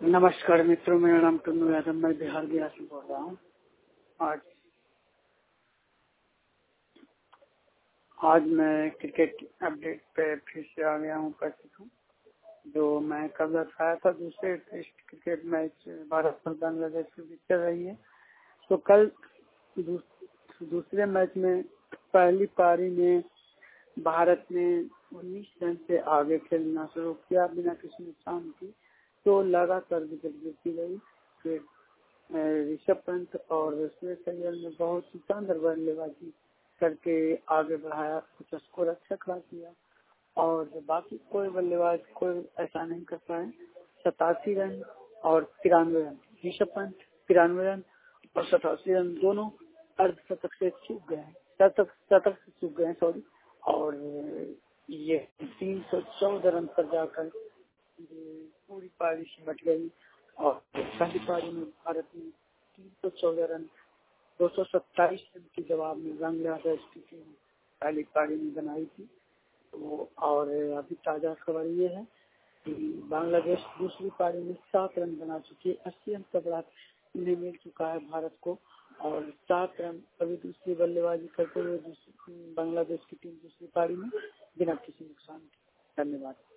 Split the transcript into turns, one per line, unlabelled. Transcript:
नमस्कार मित्रों, मेरा नाम टुन्नू यादव, मैं बिहार गया से बोल रहा हूँ। आज आज मैं क्रिकेट अपडेट पे फिर से आ गया हूँ उपस्थित हूँ। जो मैं कल दर्शाया था दूसरे टेस्ट क्रिकेट मैच भारत और बांग्लादेश के बीच चल रही है। तो कल दूसरे मैच में पहली पारी में भारत ने 19 रन से आगे खेलना शुरू किया बिना किसी नुकसान की। तो लगातार विकेट गिरती गई। फिर ऋषभ पंत और श्रेयस अय्यर ने बहुत ही शानदार बल्लेबाजी करके आगे बढ़ाया, कुछ स्कोर अच्छा खड़ा किया और बाकी कोई बल्लेबाज कोई ऐसा नहीं कर पाए। 87 रन और 93 रन, ऋषभ पंत 93 रन और 87 रन दोनों अर्धशतक से चूक गए हैं, शतक से चूक गए हैं, सॉरी। और ये 314 रन पर जाकर पूरी पारी सिमट गई और पहली पारी में भारत ने 314 रन 227 रन के जवाब में बांग्लादेश की टीम पहली पारी में बनाई थी। तो और अभी ताजा खबर ये है कि बांग्लादेश दूसरी पारी में 7 रन बना चुकी है। 80 रन का बढ़ा इन्हें मिल चुका है भारत को और 7 रन अभी दूसरी बल्लेबाजी करते हुए बांग्लादेश की टीम दूसरी पारी में बिना किसी नुकसान के। धन्यवाद।